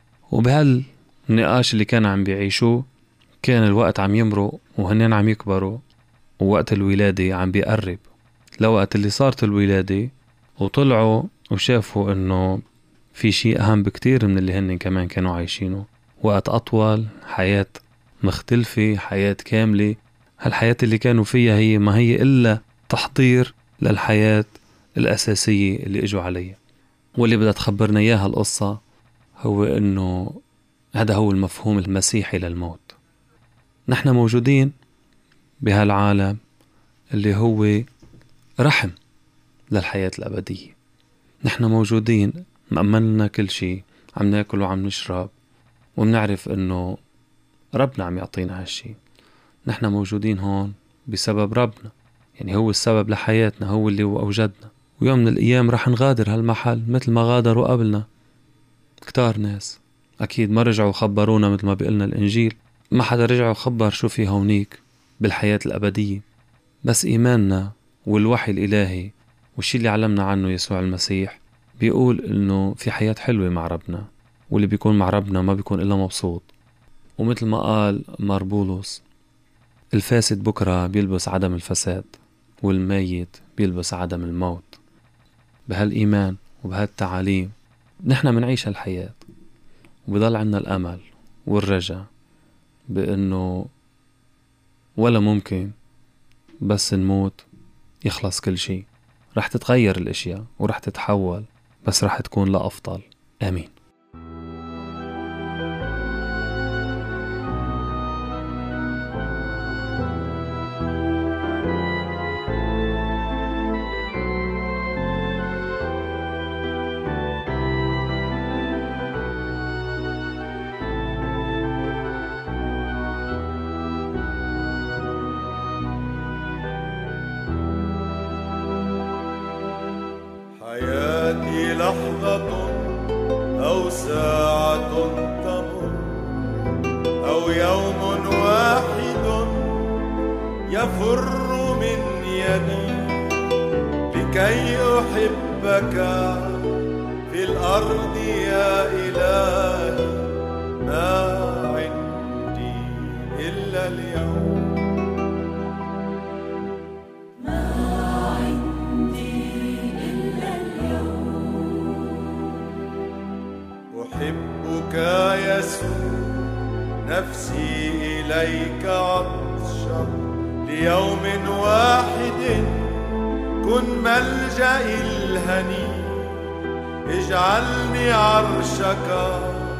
وبهالنقاش اللي كان عم بيعيشوه كان الوقت عم يمرق وهنين عم يكبروا، ووقت الولادة عم بيقرب لوقت اللي صارت الولادة، وطلعوا وشافوا إنه في شيء أهم بكتير من اللي هن كمان كانوا عايشينه، وقت أطول، حياة مختلفة، حياة كاملة. هالحياة اللي كانوا فيها هي ما هي إلا تحضير للحياة الأساسية اللي إجوا عليها. واللي بدها تخبرنا إياها القصة هو إنه هذا هو المفهوم المسيحي للموت. نحن موجودين بهالعالم اللي هو رحم للحياة الأبدية. نحن موجودين مأمننا كل شيء، عم ناكل وعم نشرب، ومنعرف إنه ربنا عم يعطينا هالشي. نحن موجودين هون بسبب ربنا، يعني هو السبب لحياتنا، هو اللي أوجدنا. ويوم من الأيام رح نغادر هالمحل مثل ما غادروا قبلنا كتار ناس. أكيد ما رجعوا خبرونا مثل ما بيقلنا الإنجيل، ما حدا رجع وخبر شو في هونيك بالحياة الأبدية. بس إيماننا والوحي الإلهي والشي اللي علمنا عنه يسوع المسيح بيقول إنه في حياة حلوة مع ربنا، واللي بيكون مع ربنا ما بيكون إلا مبسوط. ومثل ما قال ماربولوس، الفاسد بكرة بيلبس عدم الفساد، والميت بيلبس عدم الموت. بهالإيمان وبهالتعاليم نحن منعيش هالحياة، وبضل عنا الأمل والرجاء بأنه ولا ممكن بس نموت يخلص كل شيء. رح تتغير الأشياء ورح تتحول، بس رح تكون لأفضل. آمين. حياتي لحظة أو ساعة تمر، أو يوم واحد يفر من يدي، لكي أحبك في الأرض يا إلهي. ما عندي إلا اليوم، أحبك يسوع، نفسي إليك عطشة، ليوم واحد كن ملجأي الهني. اجعلني عرشك،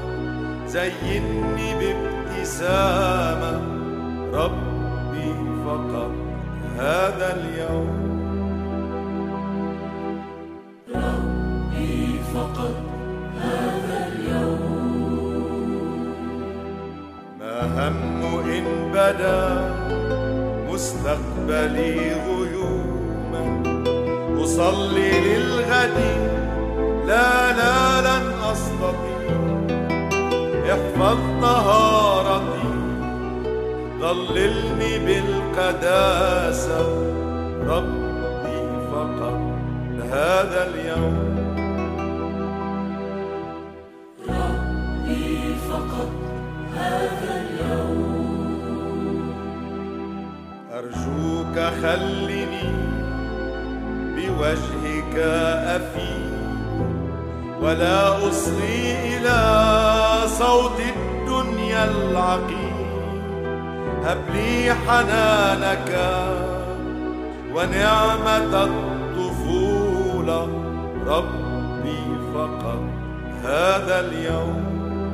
زيني بابتسامة، ربي فقط هذا اليوم. ربي فقط هذا اليوم. ما هم إن بدا مستقبلي غيوما، أصلي للغد، لا لن أستطيع. احفظ طهارتي، ضللني بالقداسة، ربي فقط هذا اليوم. ربي فقط هذا اليوم. أرجوك خلني بوجهك أفيد، ولا أصغي إلى صوت الدنيا العقيم. هب لي حنانك ونعمة الطفولة، ربي فقط هذا اليوم.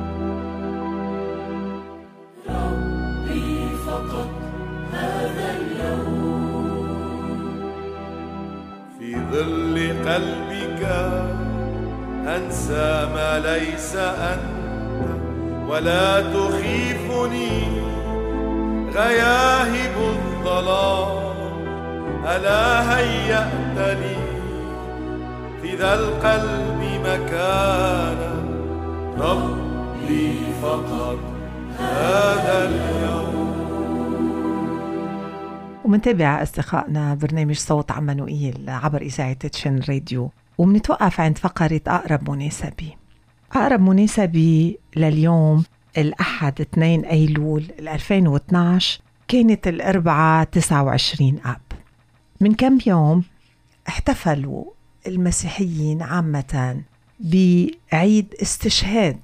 ربي فقط هذا اليوم. في ظل قلبك أنسى ما ليس أنت، ولا تخيفني غياهب الظلام. ألا هيأت لي في ذا القلب مكانا ربي فقط هذا اليوم. ومنتابع أصدقائنا برنامج صوت عمانوئيل عبر إذاعة تشن راديو، ومنتوقف عند فقرة أقرب مناسبة. أقرب مناسبة لليوم الأحد 2 أيلول 2012 كانت الأربعاء 29 آب. من كم يوم احتفلوا المسيحيين عامة بعيد استشهاد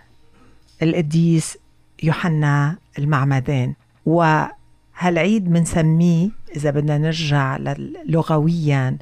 القديس يوحنا المعمدان، وهالعيد منسميه إذا بدنا نرجع لغويا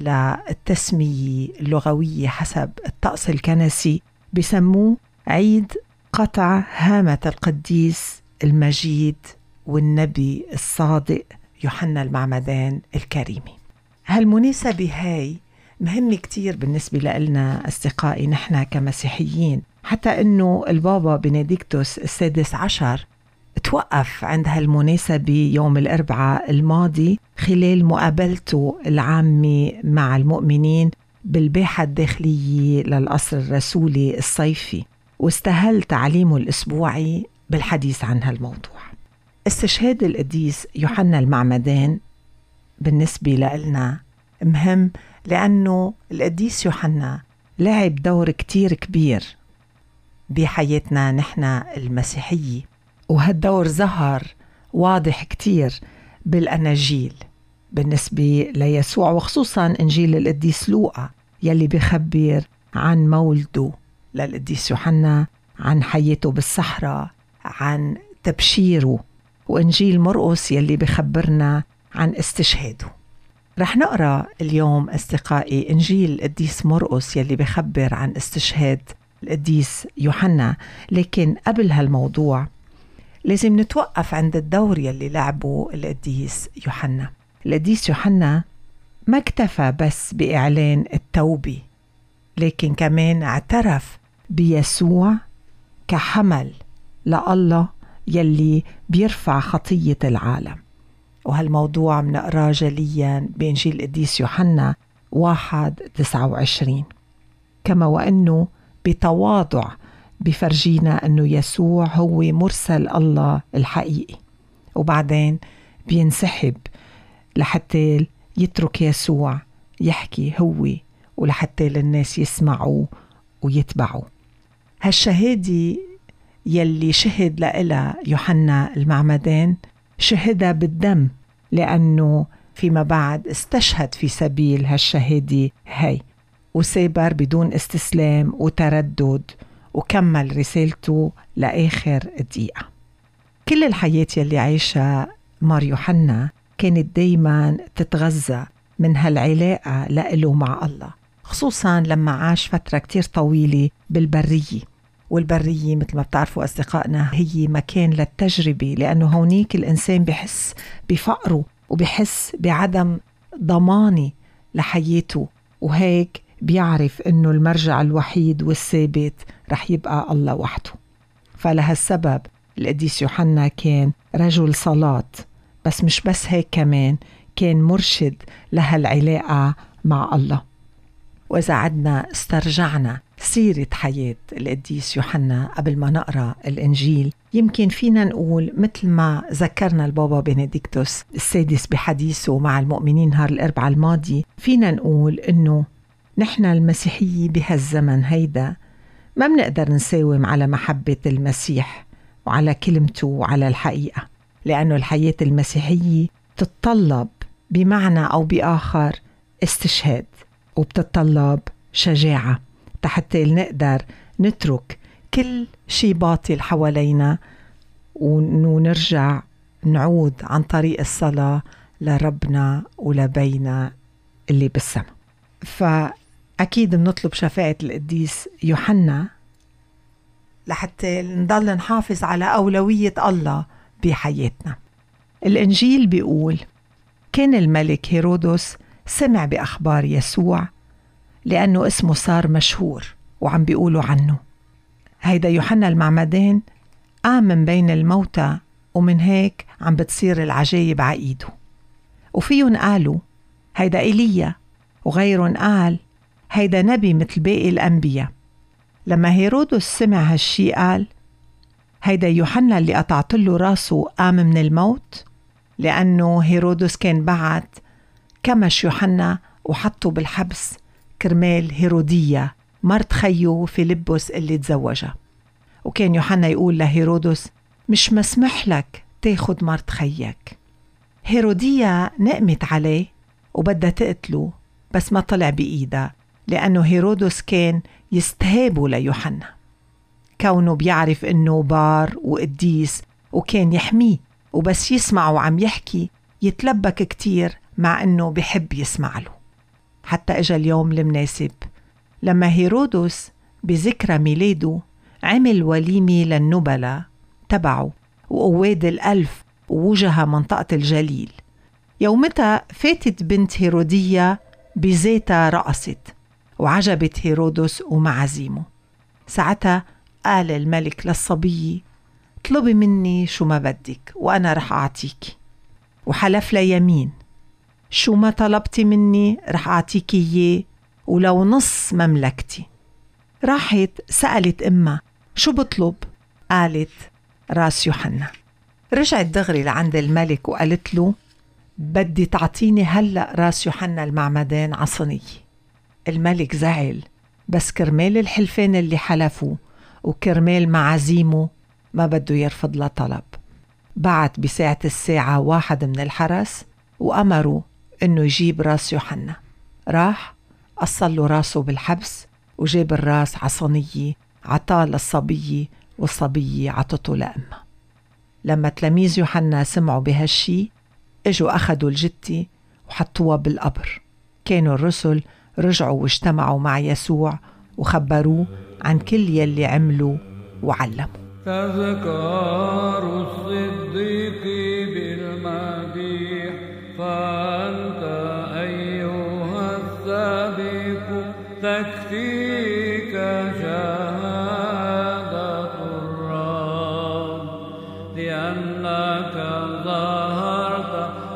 للتسمية اللغوية حسب الطقس الكنسي بسموه عيد قطع هامة القديس المجيد والنبي الصادق يوحنا المعمدان الكريمي. هالمناسبة هاي مهمة كتير بالنسبة لنا أصدقائي نحن كمسيحيين، حتى أنه البابا بنديكتوس السادس عشر توقف عند هالمناسبة يوم الأربعاء الماضي خلال مقابلته العامة مع المؤمنين بالباحة الداخلية للقصر الرسولي الصيفي، واستهل تعليمه الأسبوعي بالحديث عن هالموضوع. استشهاد القديس يوحنا المعمدان بالنسبة لنا مهم، لأنه القديس يوحنا لعب دور كتير كبير بحياتنا نحن المسيحية، وهالدور ظهر واضح كتير بالأناجيل بالنسبة ليسوع، وخصوصا إنجيل القديس لوقا يلي بيخبر عن مولده للقديس يوحنا، عن حياته بالصحراء، عن تبشيره، وإنجيل مرقس يلي بيخبرنا عن استشهاده. رح نقرأ اليوم أصدقائي إنجيل القديس مرقس يلي بيخبر عن استشهاد القديس يوحنا، لكن قبل هالموضوع لازم نتوقف عند الدور يلي لعبه القديس يوحنا. القديس يوحنا ما اكتفى بس بإعلان التوبة، لكن كمان اعترف بيسوع كحمل لله يلي بيرفع خطية العالم. وهالموضوع منقراه جليا بإنجيل القديس يوحنا 1:29. كما وأنه بتواضع بفرجينا أنه يسوع هو مرسل الله الحقيقي، وبعدين بينسحب لحتى يترك يسوع يحكي هو، ولحتى الناس يسمعوا ويتبعوا. هالشهادة يلي شهد لها يوحنا المعمدان شهدها بالدم، لأنه فيما بعد استشهد في سبيل هالشهادة هاي، وسابر بدون استسلام وتردد، وكمل رسالته لآخر دقيقة. كل الحياة يلي عايشها مار يوحنا كانت دايما تتغذى من هالعلاقة لإله مع الله، خصوصا لما عاش فترة كتير طويلة بالبرية. والبرية مثل ما بتعرفوا أصدقائنا هي مكان للتجربة، لأنه هونيك الإنسان بحس بفقره وبحس بعدم ضماني لحياته، وهيك بيعرف أنه المرجع الوحيد والثابت رح يبقى الله وحده. فلهالسبب القديس يوحنا كان رجل صلاة، بس مش بس هيك، كمان كان مرشد لهالعلاقة مع الله. وإذا عدنا استرجعنا سيرة حياة القديس يوحنا قبل ما نقرأ الإنجيل، يمكن فينا نقول مثل ما ذكرنا البابا بنديكتوس السادس بحديثه مع المؤمنين نهار الأربعاء الماضي، فينا نقول إنه نحن المسيحية بهالزمن هيدا ما بنقدر نساوم على محبة المسيح وعلى كلمته وعلى الحقيقة، لأنه الحياة المسيحية تتطلب بمعنى أو بآخر استشهاد، وبتتطلب شجاعة حتى نقدر نترك كل شي باطل حوالينا ونرجع نعود عن طريق الصلاة لربنا ولبينا اللي بالسماء. فأكيد بنطلب شفاعة القديس يوحنا لحتى نضل نحافظ على أولوية الله بحياتنا. الإنجيل بيقول: كان الملك هيرودس سمع بأخبار يسوع لأنه اسمه صار مشهور وعم بيقولوا عنه. هيدا يوحنا المعمدان قام من بين الموتى، ومن هيك عم بتصير العجايب عقيده. وفيهم قالوا هيدا إيليا، وغيرهم قال هيدا نبي مثل باقي الأنبياء. لما هيرودس سمع هالشي قال هيدا يوحنا اللي قطعت له راسه قام من الموت، لأنه هيرودس كان بعت كمش يوحنا وحطه بالحبس كرمال هيرودية مرت خيو فيلبس اللي تزوجها. وكان يوحنا يقول لهيرودس مش مسمح لك تاخد مرت خيك. هيرودية نقمت عليه وبدها تقتله، بس ما طلع بإيدها، لأنه هيرودس كان يستهابه ليوحنا كونه بيعرف إنه بار وقديس، وكان يحميه، وبس يسمعه عم يحكي يتلبك كتير مع إنه بيحب يسمع له. حتى إجا اليوم المناسب لما هيرودس بذكرى ميلاده عمل وليمة للنبلة تبعه وقواد الألف ووجه منطقة الجليل. يومتها فاتت بنت هيرودية بزيتها رقصت وعجبت هيرودس ومعازيمه. ساعتها قال الملك للصبية اطلبي مني شو ما بدك وأنا رح أعطيك، وحلف لها يمين شو ما طلبتي مني رح أعطيك إياه ولو نص مملكتي. راحت سألت أمها شو بطلب؟ قالت راس يوحنا. رجعت دغري لعند الملك وقالت له بدي تعطيني هلأ راس يوحنا المعمدان عصنية. الملك زعل، بس كرمال الحلفين اللي حلفوا وكرمال معازيمه ما بده يرفض له طلب. بعت بساعة الساعة واحد من الحرس وأمروا إنه يجيب راس يوحنا. راح أصل له راسه بالحبس وجاب الراس عصنية عطاه للصبية، والصبية عطته لأمها. لما تلاميذ يوحنا سمعوا بهالشي اجوا أخدوا الجتة وحطوها بالقبر. كانوا الرسل رجعوا واجتمعوا مع يسوع وخبروه عن كل يلي عملوا وعلموا. تذكار الصديق بالمديح فأنت أيها السابق تكفيك شهادة الرب، لأنك ظهرت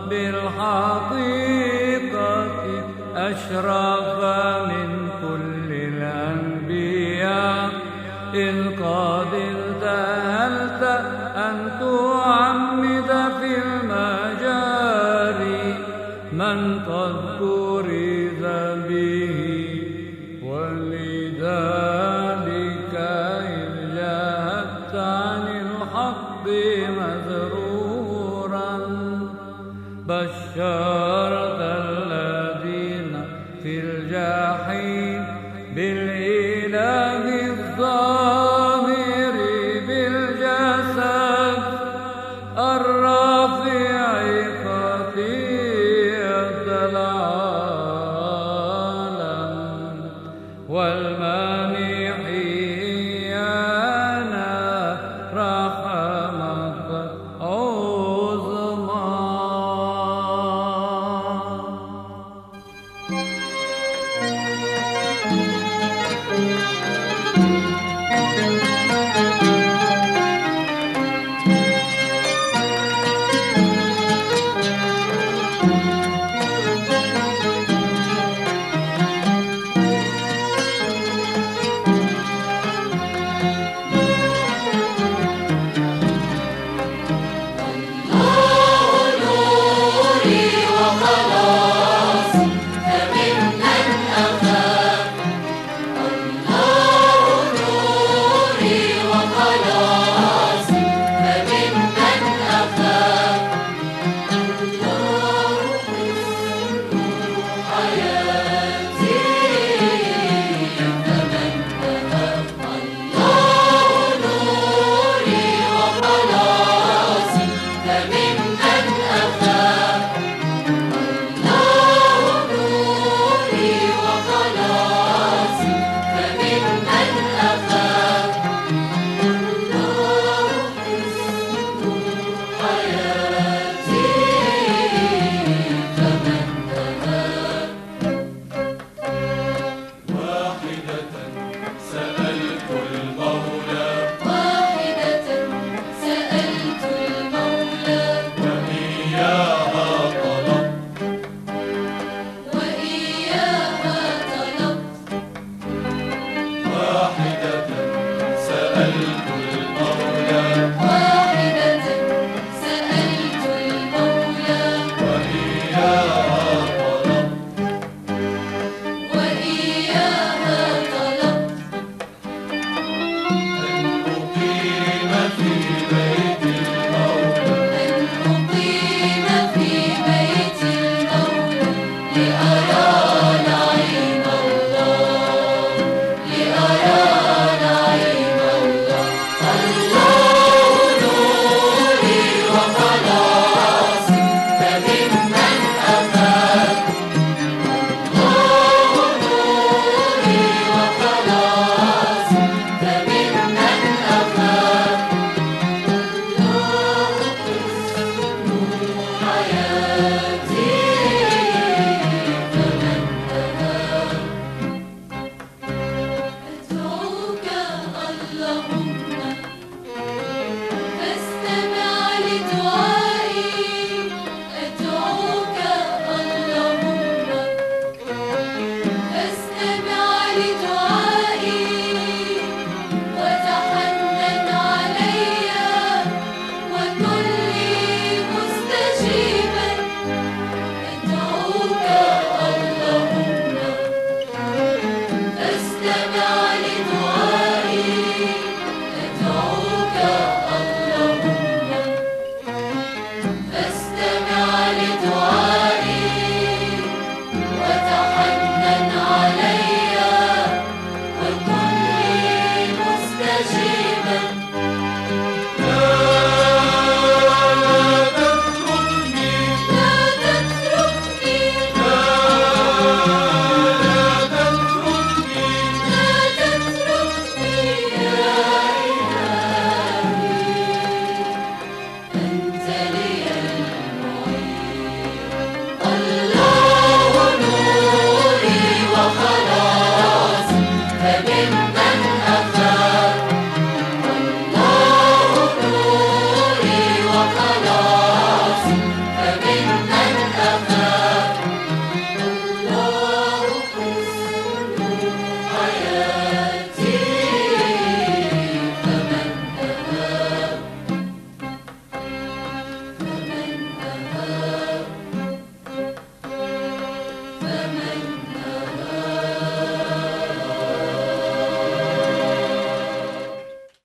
بالحقيقة أشرف من كل الأنبياء، إذ قد التهلت أن تعمد في المجاري من قد كرز به، ولذلك إذ جاهدت عن الحق مذرورا بشرت الذين في الجحيم بالإله الظاهر بالجسد الرافع خطيئة العالم والمانح إيانا رحمة عظمى.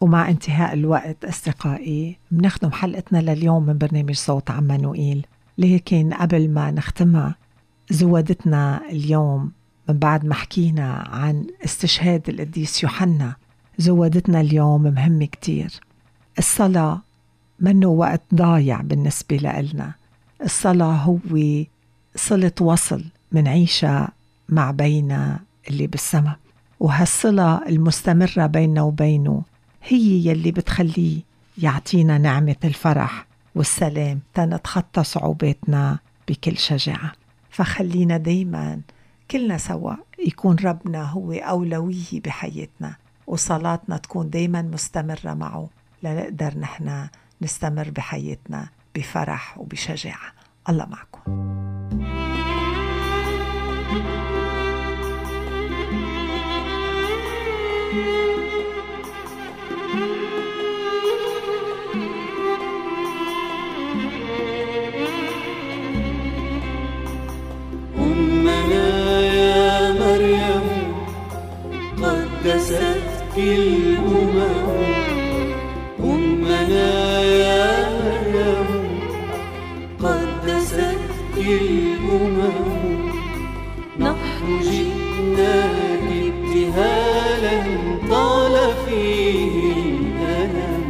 ومع انتهاء الوقت أصدقائي بنختم حلقتنا لليوم من برنامج صوت عمانوئيل. لكن قبل ما نختمها زودتنا اليوم من بعد ما حكينا عن استشهاد القديس يوحنا، زودتنا اليوم مهم كتير. الصلاة منه وقت ضايع بالنسبة لنا. الصلاة هو صلة وصل منعيشها مع بينا اللي بالسماء، وهالصلة المستمرة بيننا وبينه هي يلي بتخليه يعطينا نعمة الفرح والسلام تنتخطى صعوباتنا بكل شجاعة. فخلينا دايما كلنا سوا يكون ربنا هو أولوية بحياتنا، وصلاتنا تكون دايما مستمرة معه لنقدر نحن نستمر بحياتنا بفرح وبشجاعة. الله معكم. أمنا يا مريم قدستك الأمم، أمنا يا مريم قدستك الأمم، نحن جئناك ابتهالا طال فيه الألم.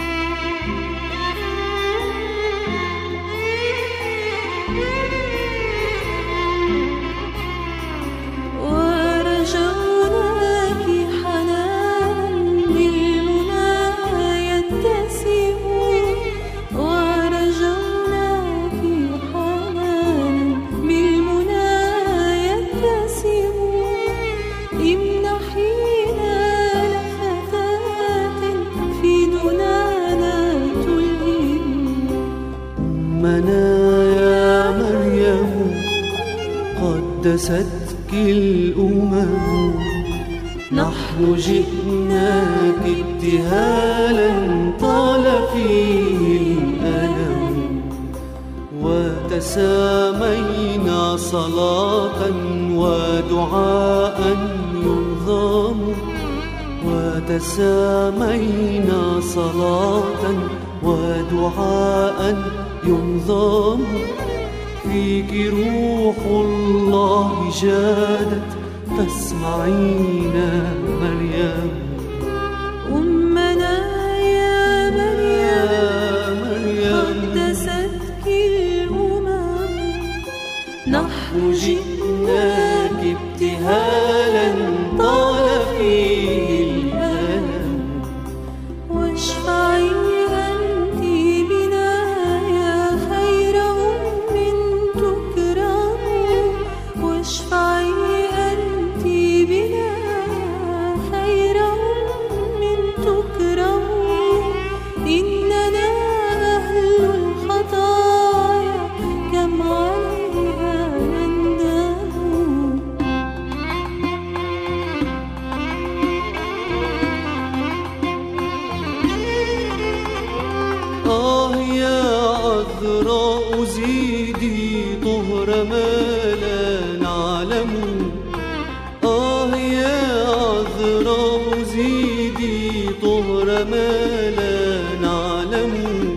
ورجوناك حنانا للمنى يتسم، ورجوناك حنانا بالمنى يتسم، امنحينا لفتاة في دنانا تلهم. أمنا يا مريم قدستك الأمم، نحن جئناك ابتهالا طال فيه الألم، وتسامينا صلاة ودعاء ينظم، وتسامينا صلاة ودعاء ينظم، فيك روح الله جادت فاسمعينا مريم. أمنا يا مريم قدستك الأمم، نحن جئناك ابتهالا طال فيه الألم، واشفعي أنت بنا يا خير أم تكرم، واشفعي أنت بنا خير أم تكرم، إننا أهل الخطايا كم عليها نندم. يا عذراء زيدي طهر ما لا نعلم، يا عذراء زيدي طهر ما لا نعلم،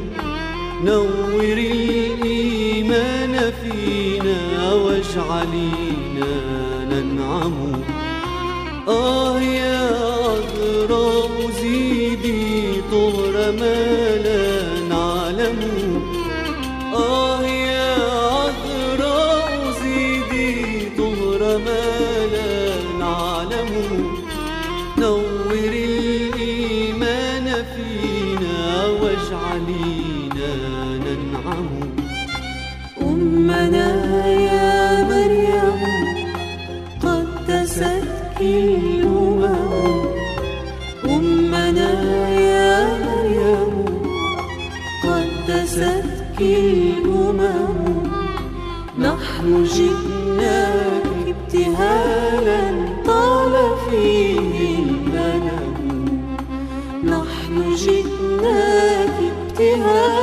نوري الإيمان فينا واجعلينا ننعم. يا عذراء زيدي طهر ما لا نعلم، يا عذراء زيدي طهر ما لا نعلم، نور الإيمان فينا واجعلينا ننعم. أمنا يا مريم قدستك الأمم، أمنا يا مريم قدستك الأمم، نحن جئناك ابتهالا طال فيه الألم، نحن جئناك ابتهالا